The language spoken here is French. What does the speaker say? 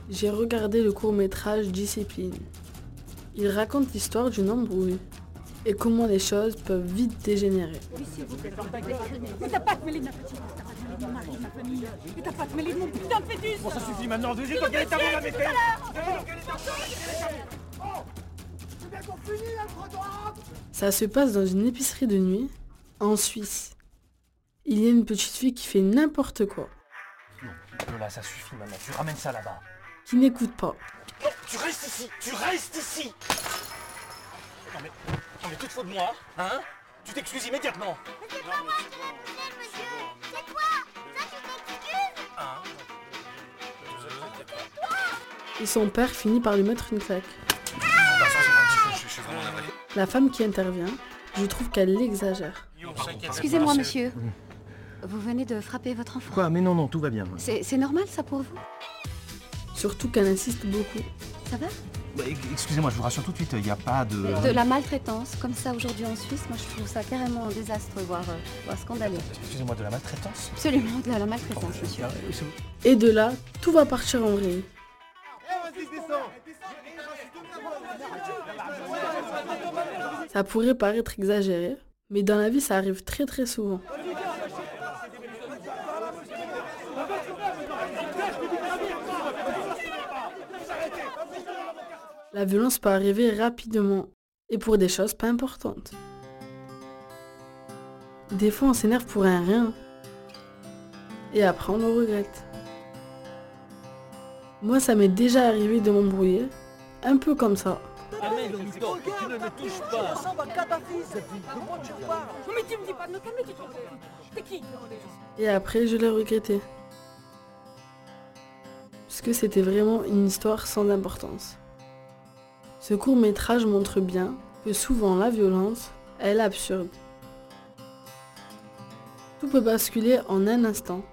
J'ai regardé le court-métrage Discipline. Il raconte l'histoire d'une embrouille et comment les choses peuvent vite dégénérer. Mais t'as pas te mêler de ma petite, t'as pas te mêler de mon mari, de ma famille, et t'as pas te mêler de mon putain de fœtus. Bon, ça suffit maintenant, dis dans quel état vous la mettez. Ça se passe dans une épicerie de nuit, en Suisse. Il y a une petite fille qui fait n'importe quoi, Non, Lola, ça suffit maintenant, tu ramènes ça là-bas. qui n'écoute pas. Non, tu restes ici, tu restes ici. Non mais tout faut de moi, hein. Tu t'excuses immédiatement. Mais c'est pas moi qui m'excuse, monsieur. C'est toi. Ça, tu t'excuses. Hein. Et son père finit par lui mettre une claque. Je suis vraiment navré. La femme qui intervient, je trouve qu'elle exagère. Excusez-moi, monsieur. Vous venez de frapper votre enfant. Quoi? Mais non, tout va bien. C'est normal, ça, pour vous? Surtout qu'elle insiste beaucoup. Ça va? Bah, excusez-moi, je vous rassure tout de suite, il n'y a pas de... De la maltraitance, comme ça, aujourd'hui en Suisse, moi, je trouve ça carrément un désastre, voire scandaleux. Excusez-moi, de la maltraitance. Absolument, de la maltraitance, monsieur. Et de là, tout va partir en vrille. Ça pourrait paraître exagéré, mais dans la vie, ça arrive très très souvent. La violence peut arriver rapidement, et pour des choses pas importantes. Des fois, on s'énerve pour un rien, et après, on le regrette. Moi, ça m'est déjà arrivé de m'embrouiller, un peu comme ça. Non mais tu me dis pas de me calmer, tu te t'es qui? Et après, je l'ai regretté. Parce que c'était vraiment une histoire sans importance. Ce court-métrage montre bien que souvent la violence, elle est absurde. Tout peut basculer en un instant.